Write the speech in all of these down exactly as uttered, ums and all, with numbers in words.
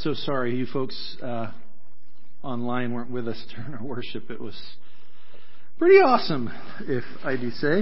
so sorry you folks uh, online weren't with us during our worship. It was pretty awesome, if I do say.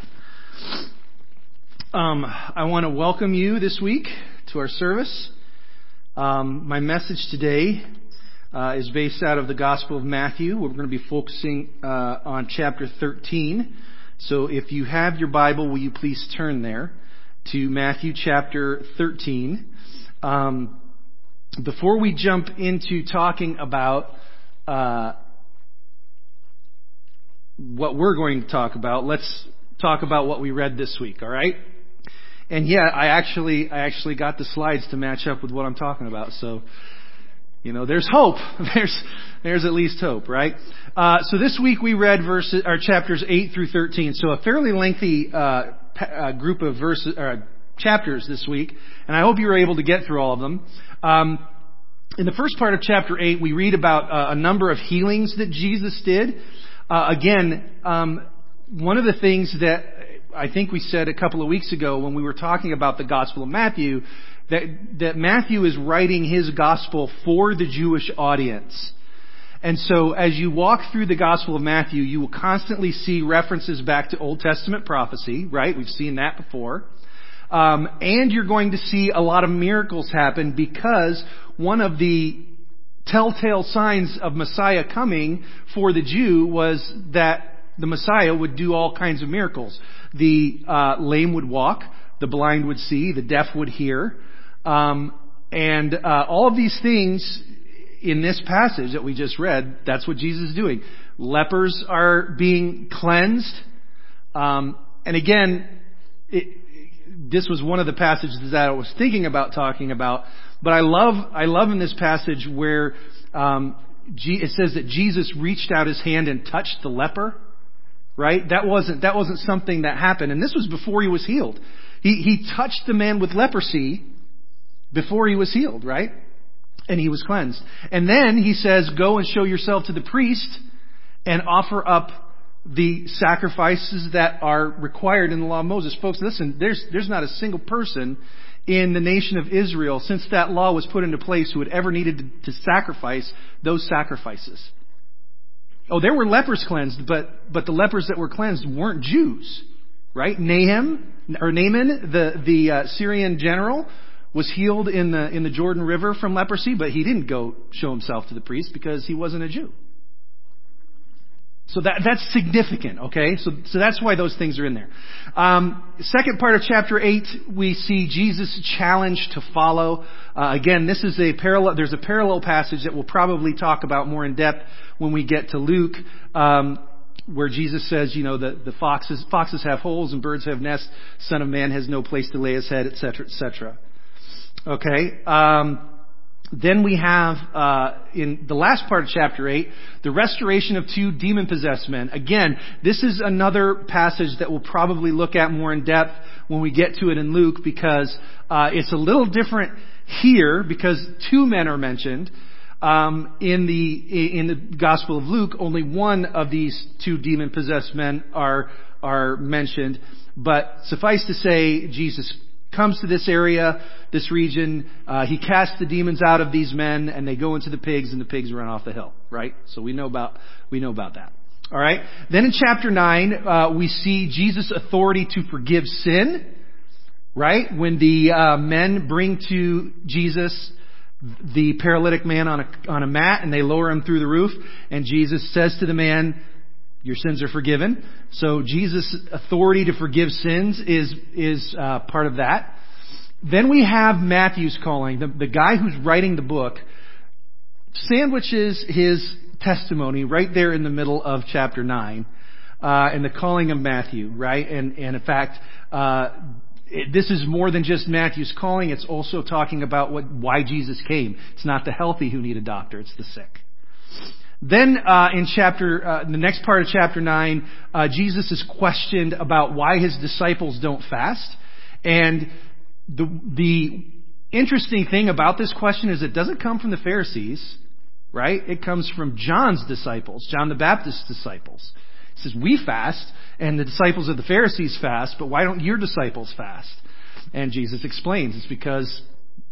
Um, I want to welcome you this week to our service. Um, my message today uh, is based out of the Gospel of Matthew. We're going to be focusing uh, on chapter thirteen. So if you have your Bible, will you please turn there to Matthew chapter thirteen. Um, before we jump into talking about uh, what we're going to talk about, let's talk about what we read this week, all right? And yeah, I actually I actually got the slides to match up with what I'm talking about. So, you know, there's hope. There's there's at least hope, right? Uh, so this week we read verses or chapters eight through thirteen. So a fairly lengthy uh, uh, group of verses or chapters this week, and I hope you were able to get through all of them. Um, in the first part of chapter eight, we read about uh, a number of healings that Jesus did. Uh, again, um, one of the things that I think we said a couple of weeks ago when we were talking about the Gospel of Matthew, that, that Matthew is writing his Gospel for the Jewish audience. And so as you walk through the Gospel of Matthew, you will constantly see references back to Old Testament prophecy, right? We've seen that before. Um, and you're going to see a lot of miracles happen because one of the telltale signs of Messiah coming for the Jew was that the Messiah would do all kinds of miracles. The uh, lame would walk, the blind would see, the deaf would hear. Um, and uh, all of these things in this passage that we just read, that's what Jesus is doing. Lepers are being cleansed. Um, and again, it, this was one of the passages that I was thinking about talking about. But I love, I love in this passage where um, it says that Jesus reached out his hand and touched the leper. Right? That wasn't, that wasn't something that happened. And this was before he was healed. He, he touched the man with leprosy before he was healed, right? And he was cleansed. And then he says, go and show yourself to the priest and offer up the sacrifices that are required in the law of Moses. Folks, listen, there's, there's not a single person in the nation of Israel since that law was put into place who had ever needed to, to sacrifice those sacrifices. Oh, there were lepers cleansed, but but the lepers that were cleansed weren't Jews, right? Nahum or Naaman, the the uh, Syrian general, was healed in the in the Jordan River from leprosy, but he didn't go show himself to the priest because he wasn't a Jew. So that that's significant, okay? So so that's why those things are in there. Um, second part of chapter eight, we see Jesus' challenge to follow. Uh, again, this is a parallel. There's a parallel passage that we'll probably talk about more in depth when we get to Luke, um, where Jesus says, you know, the the foxes foxes have holes and birds have nests. Son of Man has no place to lay his head, et cetera, et cetera. Okay. Um, Then we have, uh, in the last part of chapter eight, the restoration of two demon-possessed men. Again, this is another passage that we'll probably look at more in depth when we get to it in Luke because, uh, it's a little different here because two men are mentioned. Um, in the, in the Gospel of Luke, only one of these two demon-possessed men are, are mentioned. But suffice to say, Jesus comes to this area, this region, uh, he casts the demons out of these men and they go into the pigs and the pigs run off the hill, right? So we know about, we know about that. Alright? Then in chapter nine, uh, we see Jesus' authority to forgive sin, right? When the, uh, men bring to Jesus the paralytic man on a, on a mat and they lower him through the roof and Jesus says to the man, your sins are forgiven. So Jesus' authority to forgive sins is, is, uh, part of that. Then we have Matthew's calling. The, the guy who's writing the book sandwiches his testimony right there in the middle of chapter nine, uh, and the calling of Matthew, right? And, and in fact, uh, it, this is more than just Matthew's calling. It's also talking about what, why Jesus came. It's not the healthy who need a doctor. It's the sick. Then, uh, in chapter, uh, in the next part of chapter nine, uh, Jesus is questioned about why his disciples don't fast. And the, the interesting thing about this question is it doesn't come from the Pharisees, right? It comes from John's disciples, John the Baptist's disciples. He says, we fast, and the disciples of the Pharisees fast, but why don't your disciples fast? And Jesus explains, it's because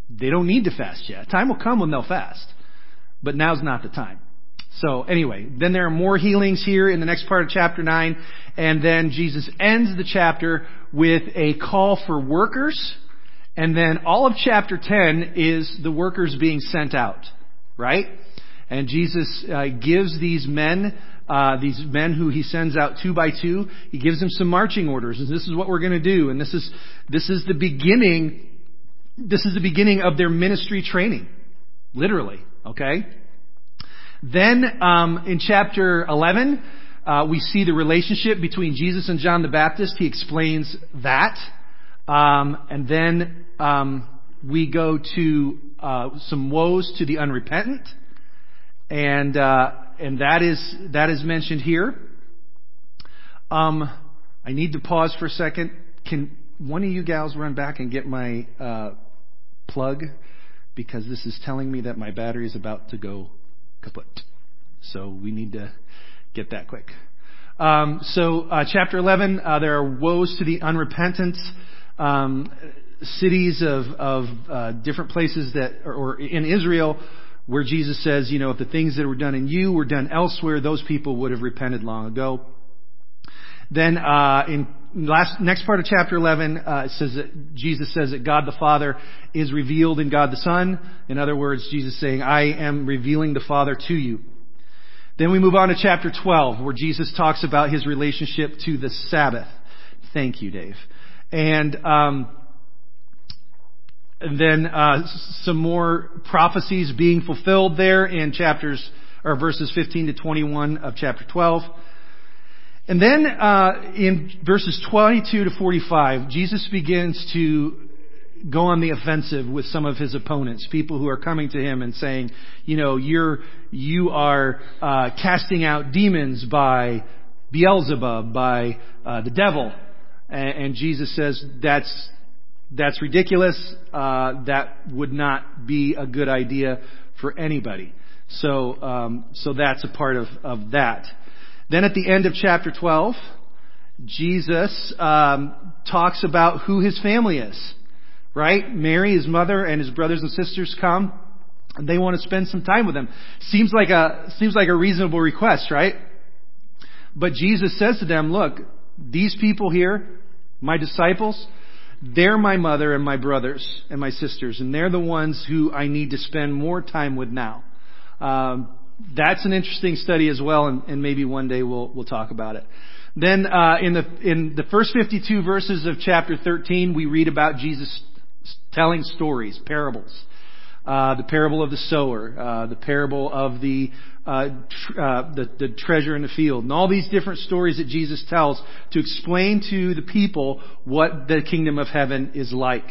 they don't need to fast yet. Time will come when they'll fast, but now's not the time. So anyway, then there are more healings here in the next part of chapter nine, and then Jesus ends the chapter with a call for workers, and then all of chapter ten is the workers being sent out, right? And Jesus uh, gives these men, uh, these men who he sends out two by two, he gives them some marching orders, and this is what we're going to do, and this is this is the beginning. This is the beginning of their ministry training, literally. Okay. Then um, in chapter eleven, uh, we see the relationship between Jesus and John the Baptist. He explains that, um, and then um, we go to uh, some woes to the unrepentant. And, uh, and that is, that is mentioned here. Um, I need to pause for a second. Can one of you gals run back and get my, uh, plug? Because this is telling me that my battery is about to go kaput. So we need to get that quick. Um, so, uh, chapter eleven, uh, there are woes to the unrepentant, um, cities of, of, uh, different places that, or, or in Israel, where Jesus says, you know, if the things that were done in you were done elsewhere, those people would have repented long ago. Then uh, in last next part of chapter eleven, uh, it says that Jesus says that God the Father is revealed in God the Son. In other words, Jesus saying, I am revealing the Father to you. Then we move on to chapter twelve, where Jesus talks about his relationship to the Sabbath. Thank you, Dave. And um And then uh, some more prophecies being fulfilled there in chapters or verses fifteen to twenty-one of chapter twelve. And then uh, in verses twenty-two to forty-five, Jesus begins to go on the offensive with some of his opponents, people who are coming to him and saying, you know, you're you are uh, casting out demons by Beelzebub, by uh, the devil, and, and Jesus says that's. That's ridiculous. Uh, that would not be a good idea for anybody. So, um, so that's a part of, of that. Then at the end of chapter twelve, Jesus um, talks about who his family is. Right? Mary, his mother, and his brothers and sisters come, and they want to spend some time with him. Seems like a seems like a reasonable request, right? But Jesus says to them, "Look, these people here, my disciples." They're my mother and my brothers and my sisters, and they're the ones who I need to spend more time with now. Um, that's an interesting study as well, and, and maybe one day we'll we'll talk about it. Then uh, in the in the first fifty-two verses of chapter thirteen, we read about Jesus telling stories, parables. Uh, the parable of the sower, uh, the parable of the, uh, tr- uh, the the treasure in the field, and all these different stories that Jesus tells to explain to the people what the kingdom of heaven is like.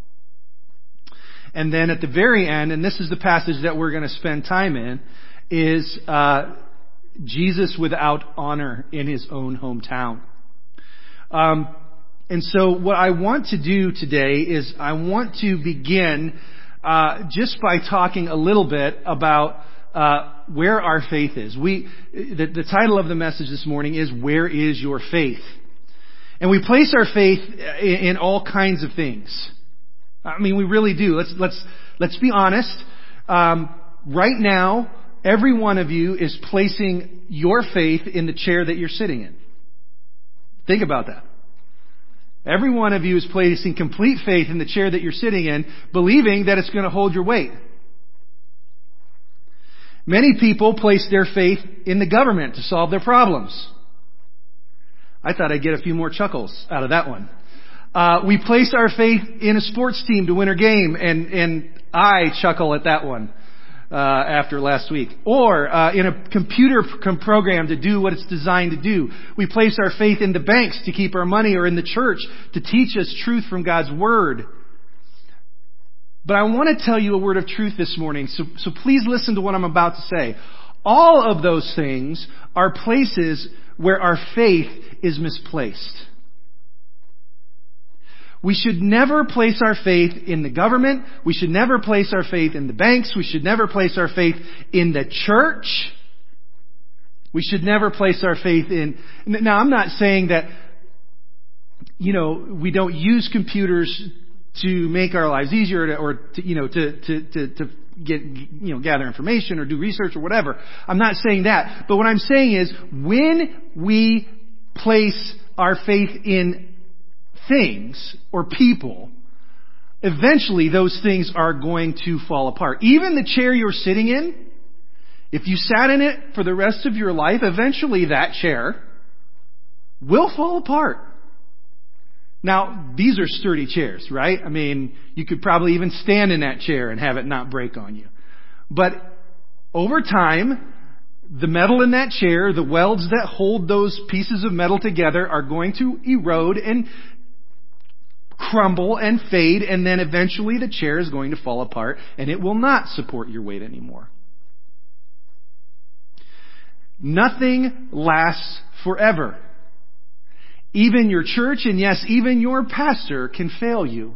And then at the very end, and this is the passage that we're going to spend time in, is uh, Jesus without honor in his own hometown. Um, and so what I want to do today is I want to begin Uh, just by talking a little bit about uh, where our faith is. We, the, the title of the message this morning is "Where is your faith?" And we place our faith in, in all kinds of things. I mean, we really do. Let's let's let's be honest. Um, right now, every one of you is placing your faith in the chair that you're sitting in. Think about that. Every one of you is placing complete faith in the chair that you're sitting in, believing that it's going to hold your weight. Many people place their faith in the government to solve their problems. I thought I'd get a few more chuckles out of that one. Uh, we place our faith in a sports team to win a game, and, and I chuckle at that one. Uh, after last week. Or, uh, in a computer p- program to do what it's designed to do. We place our faith in the banks to keep our money, or in the church to teach us truth from God's Word. But I want to tell you a word of truth this morning, so, so please listen to what I'm about to say. All of those things are places where our faith is misplaced. We should never place our faith in the government. We should never place our faith in the banks. We should never place our faith in the church. We should never place our faith in... Now, I'm not saying that, you know, we don't use computers to make our lives easier to, or to, you know, to, to, to, to get, you know, gather information or do research or whatever. I'm not saying that. But what I'm saying is when we place our faith in things or people, eventually those things are going to fall apart. Even the chair you're sitting in, if you sat in it for the rest of your life, eventually that chair will fall apart. Now, these are sturdy chairs, right? I mean, you could probably even stand in that chair and have it not break on you. But over time, the metal in that chair, the welds that hold those pieces of metal together are going to erode and crumble and fade, and then eventually the chair is going to fall apart and it will not support your weight anymore. Nothing lasts forever. Even your church, and yes, even your pastor can fail you.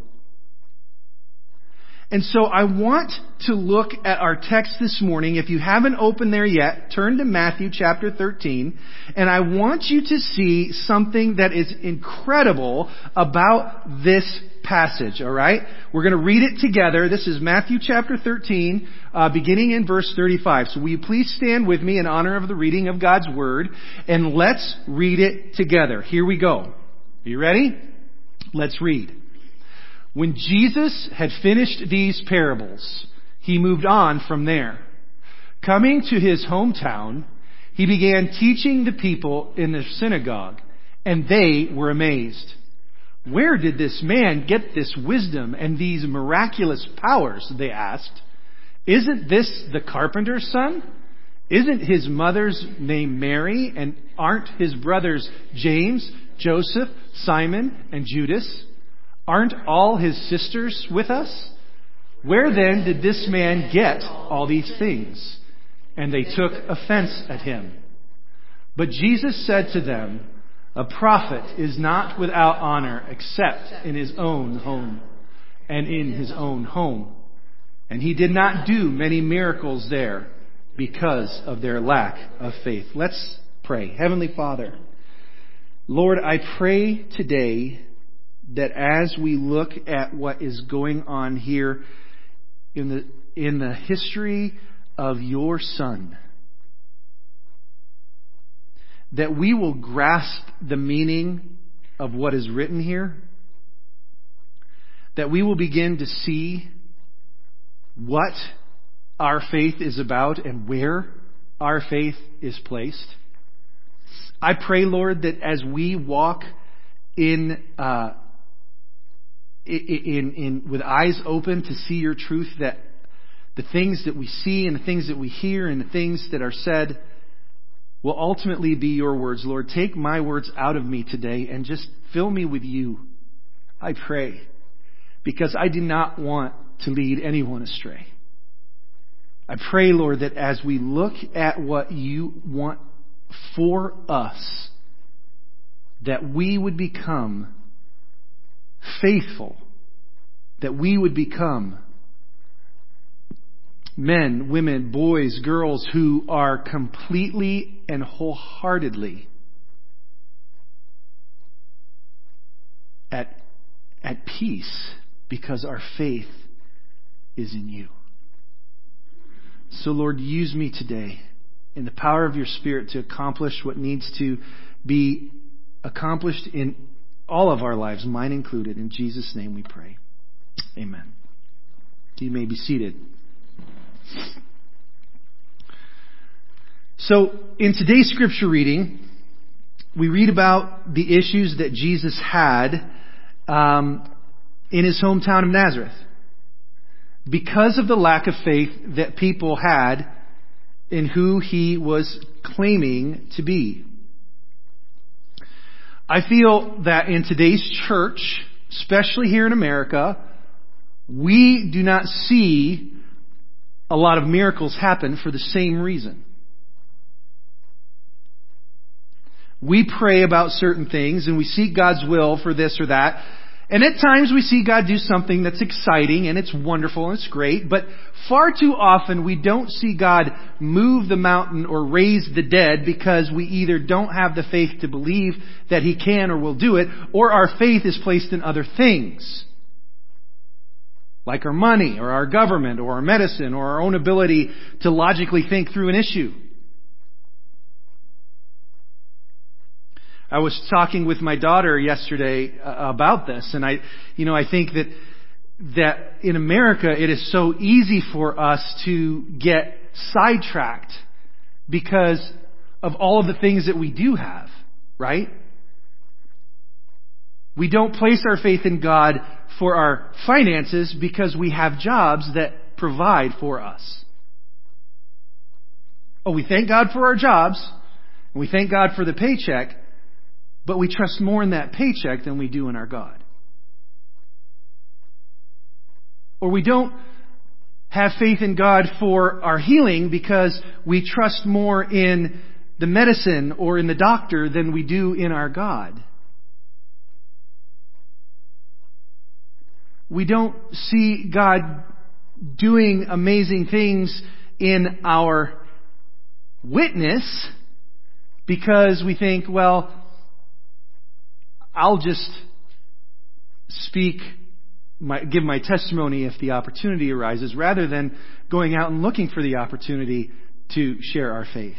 And so I want to look at our text this morning. If you haven't opened there yet, turn to Matthew chapter thirteen. And I want you to see something that is incredible about this passage, all right? We're going to read it together. This is Matthew chapter thirteen, uh, beginning in verse thirty-five. So will you please stand with me in honor of the reading of God's Word, and let's read it together. Here we go. Are you ready? Let's read. When Jesus had finished these parables, he moved on from there. Coming to his hometown, he began teaching the people in the synagogue, and they were amazed. Where did this man get this wisdom and these miraculous powers? They asked. Isn't this the carpenter's son? Isn't his mother's name Mary? And aren't his brothers James, Joseph, Simon, and Judas? Aren't all his sisters with us? Where then did this man get all these things? And they took offense at him. But Jesus said to them, a prophet is not without honor except in his own home and in his own home. And he did not do many miracles there because of their lack of faith. Let's pray. Heavenly Father, Lord, I pray today that as we look at what is going on here in the in the history of your Son, that we will grasp the meaning of what is written here, that we will begin to see what our faith is about and where our faith is placed. I pray, Lord, that as we walk in uh, In, in, with eyes open to see your truth, that the things that we see and the things that we hear and the things that are said will ultimately be your words. Lord, take my words out of me today and just fill me with you, I pray, because I do not want to lead anyone astray. I pray, Lord, that as we look at what you want for us, that we would become faithful, that we would become men, women, boys, girls who are completely and wholeheartedly at, at peace because our faith is in you. So Lord, use me today in the power of your Spirit to accomplish what needs to be accomplished in all of our lives, mine included. In Jesus' name we pray. Amen. You may be seated. So, in today's scripture reading, we read about the issues that Jesus had um, in his hometown of Nazareth because of the lack of faith that people had in who he was claiming to be. I feel that in today's church, especially here in America, we do not see a lot of miracles happen for the same reason. We pray about certain things and we seek God's will for this or that. And at times we see God do something that's exciting and it's wonderful and it's great. But far too often we don't see God move the mountain or raise the dead because we either don't have the faith to believe that He can or will do it, or our faith is placed in other things. like our money or our government or our medicine or our own ability to logically think through an issue. I was talking with my daughter yesterday about this, and I, you know, I think that that in America it is so easy for us to get sidetracked because of all of the things that we do have, right? We don't place our faith in God for our finances because we have jobs that provide for us. Oh, we thank God for our jobs, and we thank God for the paycheck, but we trust more in that paycheck than we do in our God. Or we don't have faith in God for our healing because we trust more in the medicine or in the doctor than we do in our God. We don't see God doing amazing things in our witness because we think, well, I'll just speak, my, give my testimony if the opportunity arises, rather than going out and looking for the opportunity to share our faith.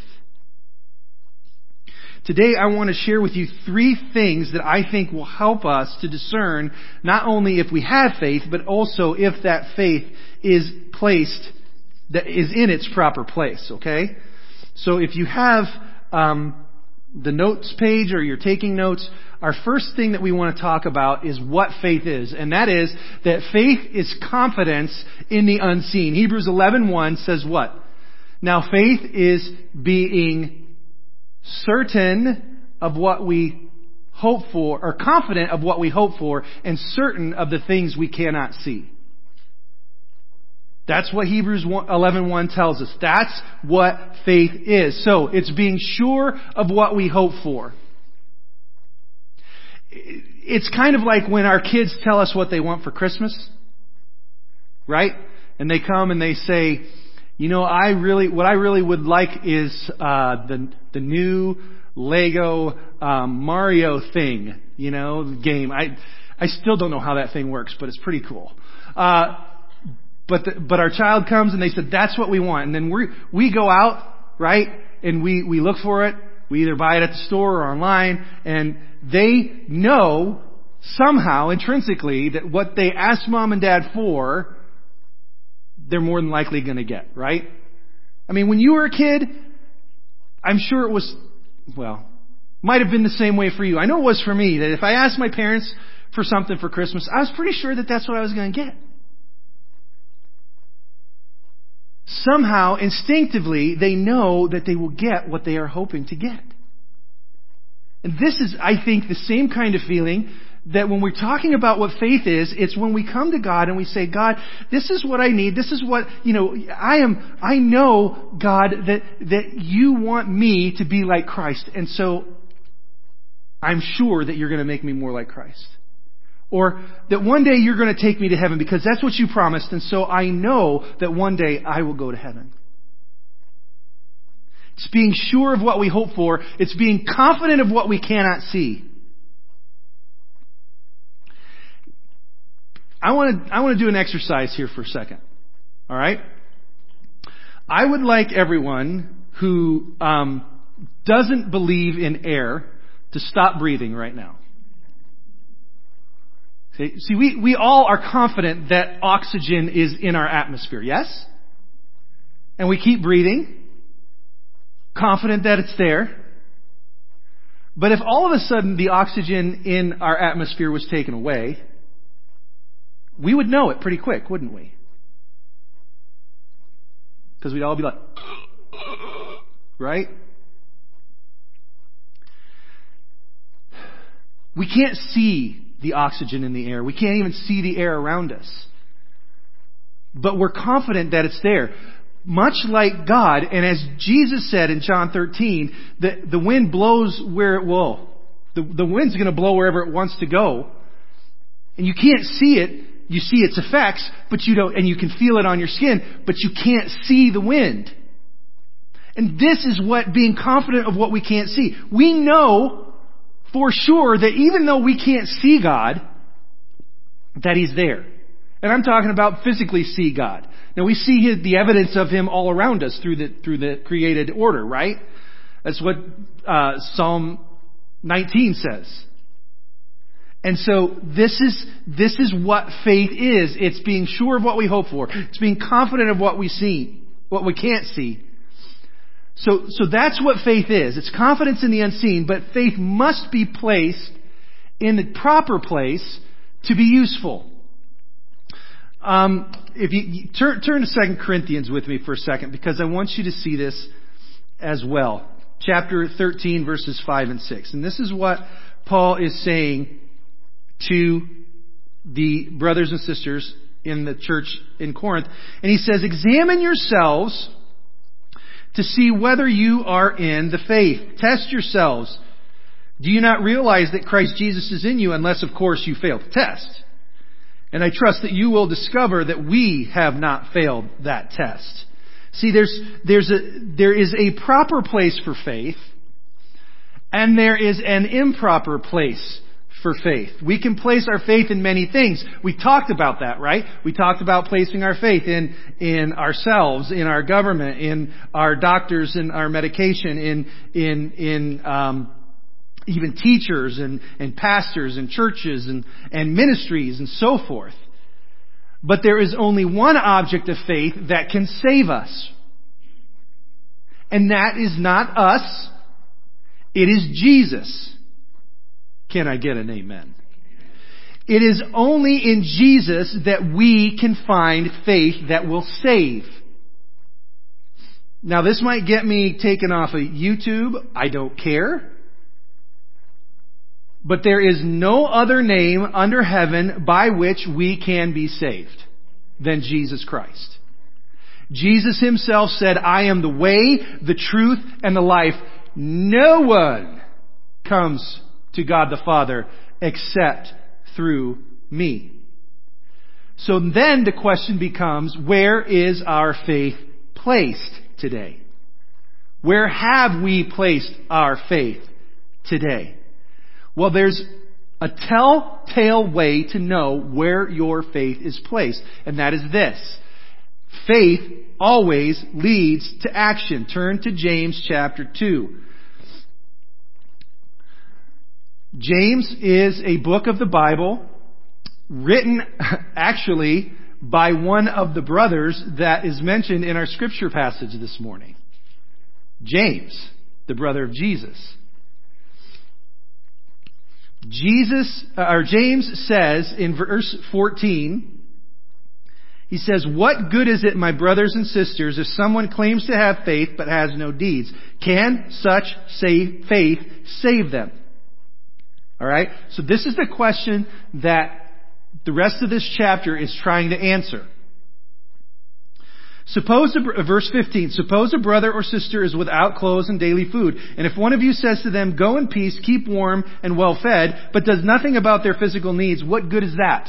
Today I want to share with you three things that I think will help us to discern not only if we have faith, but also if that faith is placed, that is in its proper place, okay? So if you have um, the notes page or you're taking notes, our first thing that we want to talk about is what faith is. And that is that faith is confidence in the unseen. Hebrews eleven one says what? Now faith is being certain of what we hope for, or confident of what we hope for, and certain of the things we cannot see. That's what Hebrews eleven one tells us. That's what faith is. So it's being sure of what we hope for. It's kind of like when our kids tell us what they want for Christmas, right? And they come and they say, you know, I really, what I really would like is uh, the the new Lego um, Mario thing, you know, game. I I still don't know how that thing works, but it's pretty cool. Uh, but the, but our child comes and they said, that's what we want, and then we we go out, right, and we we look for it. We either buy it at the store or online, and they know somehow intrinsically that what they asked mom and dad for, they're more than likely going to get, right? I mean, when you were a kid, I'm sure it was, well, might have been the same way for you. I know it was for me, that if I asked my parents for something for Christmas, I was pretty sure that that's what I was going to get. Somehow, instinctively, they know that they will get what they are hoping to get. And this is, I think, the same kind of feeling that when we're talking about what faith is, it's when we come to God and we say, God, this is what I need. This is what, you know, I am, I know, God, that, that you want me to be like Christ. And so I'm sure that you're going to make me more like Christ. Or that one day you're going to take me to heaven because that's what you promised. And so I know that one day I will go to heaven. It's being sure of what we hope for. It's being confident of what we cannot see. I want to, I want to do an exercise here for a second. All right? I would like everyone who um, doesn't believe in air to stop breathing right now. See, see we, we all are confident that oxygen is in our atmosphere, yes? And we keep breathing, confident that it's there. But if all of a sudden the oxygen in our atmosphere was taken away, we would know it pretty quick, wouldn't we? Because we'd all be like, right? We can't see the oxygen in the air. We can't even see the air around us. But we're confident that it's there. Much like God, and as Jesus said in John thirteen, the, the wind blows where it will. The, the wind's going to blow wherever it wants to go. And you can't see it. You see its effects, but you don't, and you can feel it on your skin, but you can't see the wind. And this is what being confident of what we can't see. We know for sure that even though we can't see God, that He's there. And I'm talking about physically see God. Now we see his, the evidence of him all around us through the, through the created order, right? That's what uh, Psalm nineteen says. And so this is, this is what faith is. It's being sure of what we hope for. It's being confident of what we see, what we can't see. So, so that's what faith is. It's confidence in the unseen, but faith must be placed in the proper place to be useful. Um, if you, you turn, turn to Second Corinthians with me for a second, because I want you to see this as well. Chapter thirteen, verses five and six. And this is what Paul is saying to the brothers and sisters in the church in Corinth. And he says, examine yourselves to see whether you are in the faith. Test yourselves. Do you not realize that Christ Jesus is in you, unless, of course, you fail the test? And I trust that you will discover that we have not failed that test. See, there's, there's a, there is a proper place for faith, and there is an improper place for faith. We can place our faith in many things. We talked about that, right? We talked about placing our faith in, in ourselves, in our government, in our doctors, in our medication, in, in, in, um, even teachers and, and pastors and churches and, and ministries and so forth. But there is only one object of faith that can save us. And that is not us. It is Jesus. Can I get an amen? It is only in Jesus that we can find faith that will save. Now this might get me taken off of YouTube. I don't care. But there is no other name under heaven by which we can be saved than Jesus Christ. Jesus himself said, I am the way, the truth, and the life. No one comes to God the Father except through me. So then the question becomes, where is our faith placed today? Where have we placed our faith today? Well, there's a telltale way to know where your faith is placed, and that is this. Faith always leads to action. Turn to James chapter two. James is a book of the Bible written actually by one of the brothers that is mentioned in our scripture passage this morning. James, the brother of Jesus. Jesus, or James says in verse fourteen, he says, what good is it, my brothers and sisters, if someone claims to have faith but has no deeds? Can such say faith save them? All right. So this is the question that the rest of this chapter is trying to answer. Suppose, a, verse fifteen, suppose a brother or sister is without clothes and daily food, and if one of you says to them, go in peace, keep warm and well fed, but does nothing about their physical needs, what good is that?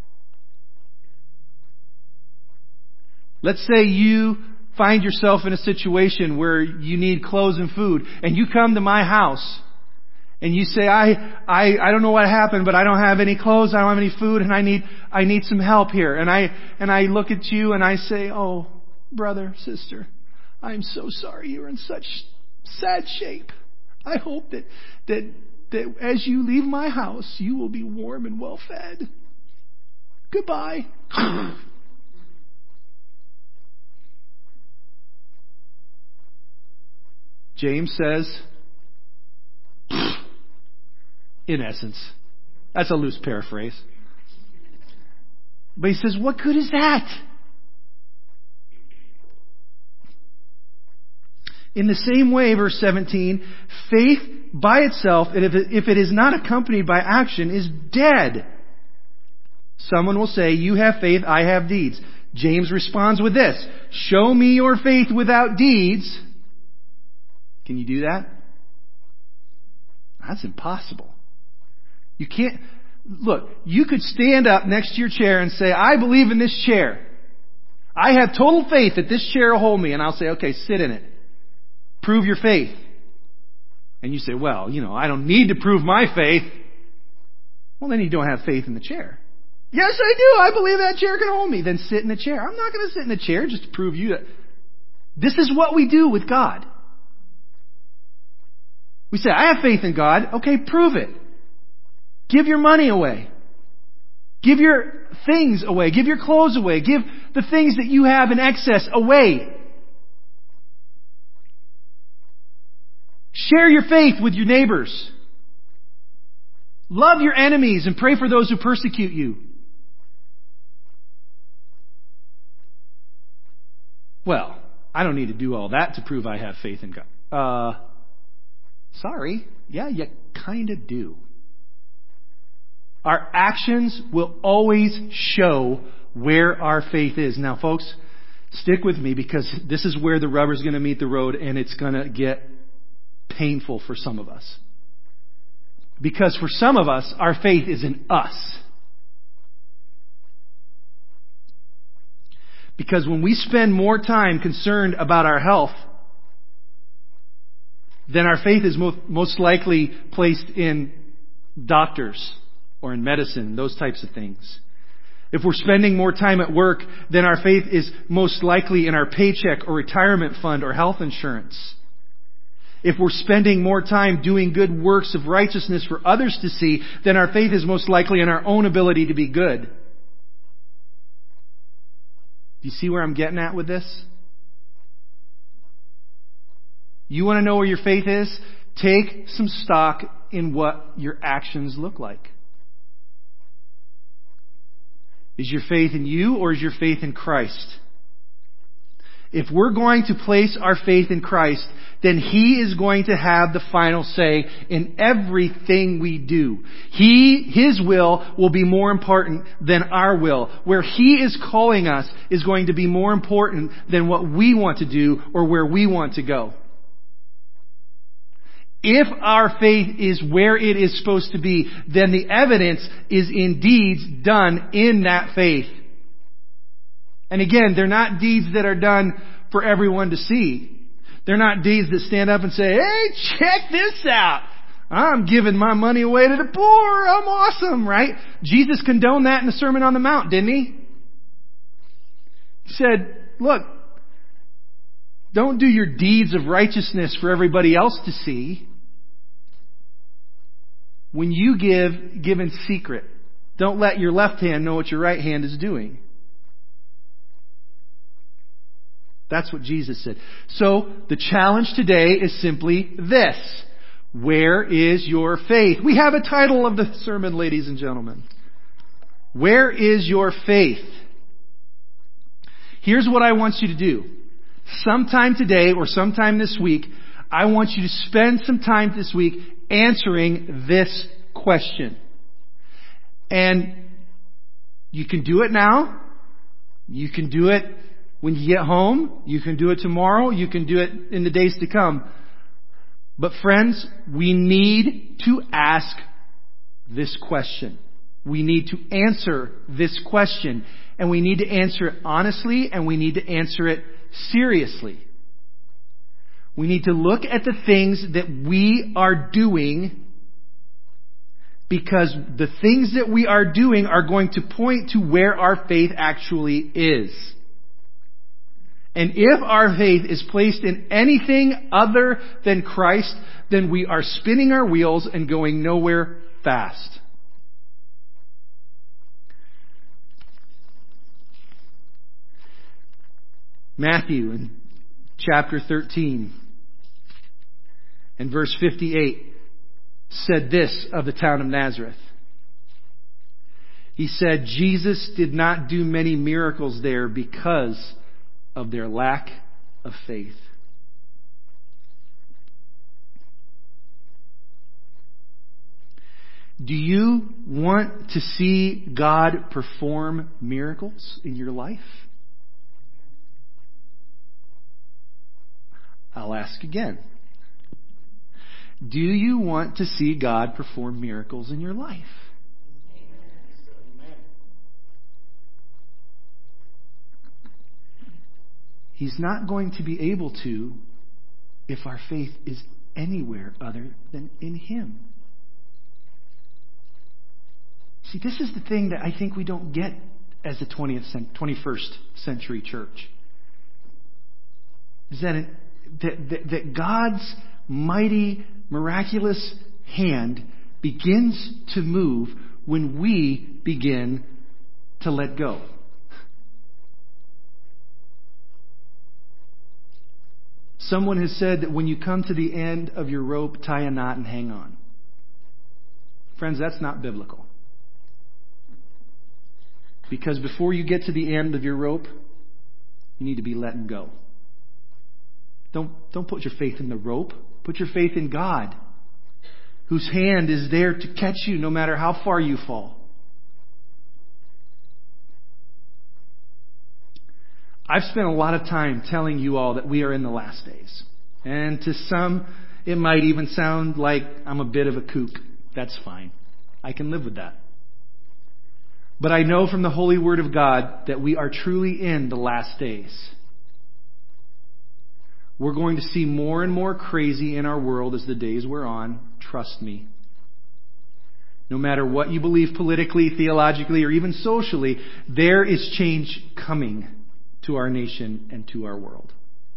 Let's say you find yourself in a situation where you need clothes and food, and you come to my house, and you say, I, I, I don't know what happened, but I don't have any clothes, I don't have any food, and I need, I need some help here. And I, and I look at you and I say, oh, brother, sister, I'm so sorry you're in such sad shape. I hope that, that, that as you leave my house, you will be warm and well fed. Goodbye. James says, in essence, that's a loose paraphrase. But he says, what good is that? In the same way, verse seventeen, faith by itself, if it, if it is not accompanied by action, is dead. Someone will say, you have faith, I have deeds. James responds with this, show me your faith without deeds. Can you do that? That's impossible. You can't, look, you could stand up next to your chair and say, I believe in this chair. I have total faith that this chair will hold me. And I'll say, okay, sit in it. Prove your faith. And you say, well, you know, I don't need to prove my faith. Well, then you don't have faith in the chair. Yes, I do. I believe that chair can hold me. Then sit in the chair. I'm not going to sit in the chair just to prove you that. This is what we do with God. We say, I have faith in God. Okay, prove it. Give your money away. Give your things away. Give your clothes away. Give the things that you have in excess away. Share your faith with your neighbors. Love your enemies and pray for those who persecute you. Well, I don't need to do all that to prove I have faith in God. Uh, sorry. Yeah, you kind of do. Our actions will always show where our faith is. Now, folks, stick with me because this is where the rubber's going to meet the road and it's going to get painful for some of us. Because for some of us, our faith is in us. Because when we spend more time concerned about our health, then our faith is most, most likely placed in doctors or in medicine, those types of things. If we're spending more time at work, then our faith is most likely in our paycheck or retirement fund or health insurance. If we're spending more time doing good works of righteousness for others to see, then our faith is most likely in our own ability to be good. Do you see where I'm getting at with this? You want to know where your faith is? Take some stock in what your actions look like. Is your faith in you or is your faith in Christ? If we're going to place our faith in Christ, then He is going to have the final say in everything we do. He, His will will be more important than our will. Where He is calling us is going to be more important than what we want to do or where we want to go. If our faith is where it is supposed to be, then the evidence is in deeds done in that faith. And again, they're not deeds that are done for everyone to see. They're not deeds that stand up and say, hey, check this out. I'm giving my money away to the poor. I'm awesome, right? Jesus condoned that in the Sermon on the Mount, didn't he? He said, look, don't do your deeds of righteousness for everybody else to see. When you give, give in secret. Don't let your left hand know what your right hand is doing. That's what Jesus said. So, the challenge today is simply this. Where is your faith? We have a title of the sermon, ladies and gentlemen. Where is your faith? Here's what I want you to do. Sometime today or sometime this week, I want you to spend some time this week answering this question. And you can do it now. You can do it when you get home. You can do it tomorrow. You can do it in the days to come. But friends, we need to ask this question. We need to answer this question. And we need to answer it honestly, and we need to answer it seriously. We need to look at the things that we are doing, because the things that we are doing are going to point to where our faith actually is. And if our faith is placed in anything other than Christ, then we are spinning our wheels and going nowhere fast. Matthew in chapter thirteen and verse fifty-eight said this of the town of Nazareth. He said, Jesus did not do many miracles there because of their lack of faith. Do you want to see God perform miracles in your life? I'll ask again. Do you want to see God perform miracles in your life? He's not going to be able to if our faith is anywhere other than in Him. See, this is the thing that I think we don't get as the twentieth, twenty-first century church. Is that, it, that, that, that God's mighty, miraculous hand begins to move when we begin to let go. Someone has said that when you come to the end of your rope, tie a knot and hang on. Friends, that's not biblical. Because before you get to the end of your rope, you need to be letting go. Don't, don't put your faith in the rope. Put your faith in God, whose hand is there to catch you no matter how far you fall. I've spent a lot of time telling you all that we are in the last days. And to some, it might even sound like I'm a bit of a kook. That's fine. I can live with that. But I know from the Holy Word of God that we are truly in the last days. We're going to see more and more crazy in our world as the days wear on. Trust me. No matter what you believe politically, theologically, or even socially, there is change coming to our nation and to our world.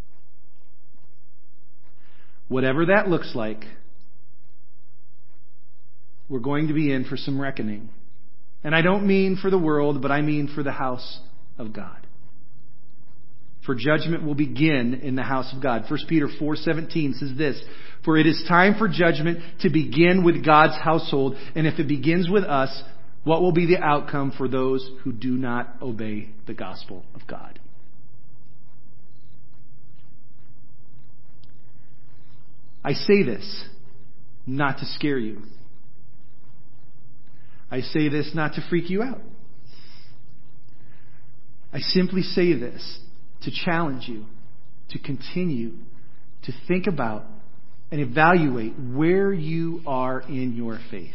Whatever that looks like, we're going to be in for some reckoning. And I don't mean for the world, but I mean for the house of God. For judgment will begin in the house of God. First Peter four seventeen says this, "For it is time for judgment to begin with God's household, and if it begins with us, what will be the outcome for those who do not obey the gospel of God?" I say this not to scare you. I say this not to freak you out. I simply say this to challenge you to continue to think about and evaluate where you are in your faith.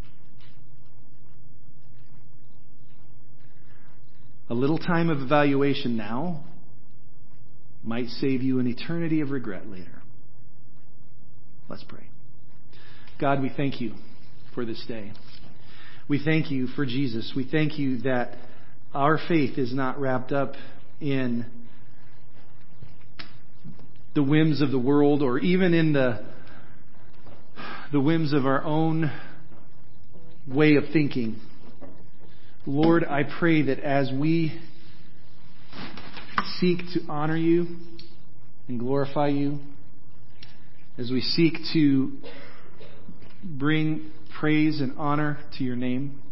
A little time of evaluation now might save you an eternity of regret later. Let's pray. God, we thank you for this day. We thank you for Jesus. We thank you that our faith is not wrapped up in the whims of the world or even in the, the whims of our own way of thinking. Lord, I pray that as we seek to honor you and glorify you, as we seek to bring praise and honor to your name,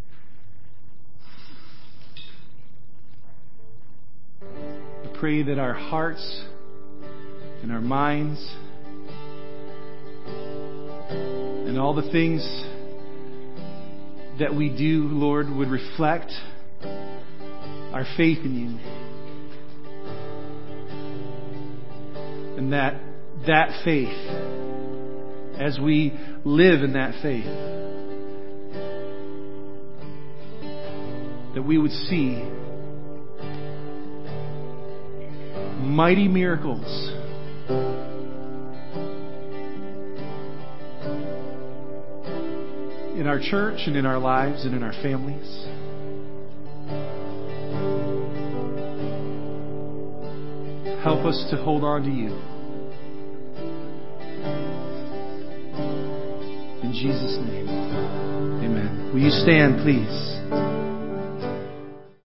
I pray that our hearts and our minds and all the things that we do, Lord, would reflect our faith in you. And that that faith, as we live in that faith, that we would see mighty miracles in our church and in our lives and in our families. Help us to hold on to you. In Jesus' name, amen. Will you stand, please?